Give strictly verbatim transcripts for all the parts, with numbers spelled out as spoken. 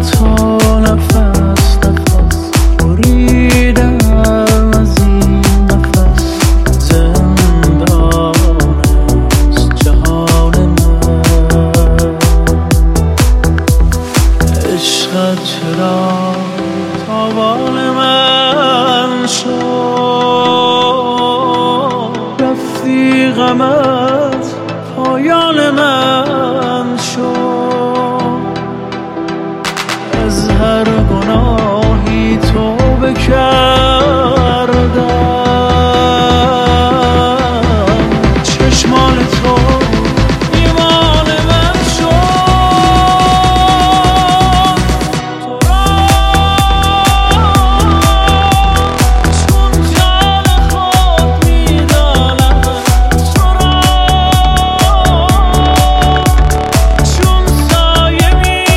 غمت پایان من شد. از هر گناهی توبه کردم، چشمان تو ایمان من شد. تو را چون جان خود می‌دانم، تو را چون سایه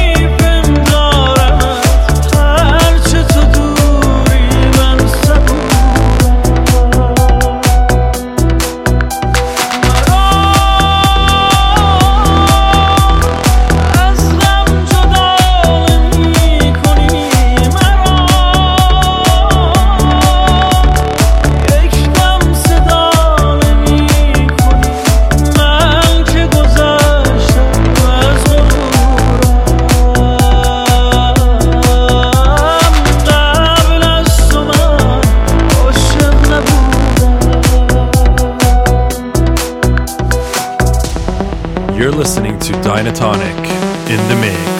می‌پندارمت، هرچه تو دوری من صبورم. از غم جدا نمی‌کنی مرا، یک دم صدا نمی‌کنی من که گذشتم از غرورم. قبل از تو من عاشق نبودم. You're listening to Dynatonic in the mix.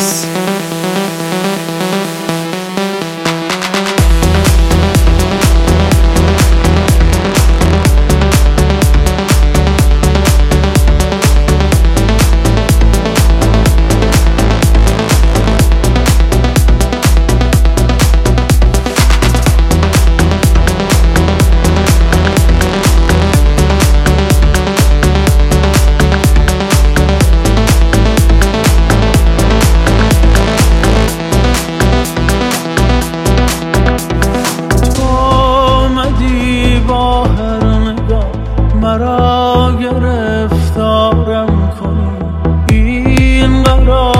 تو آمدی با هر نگاه مرا گرفتارم کنی، این قرار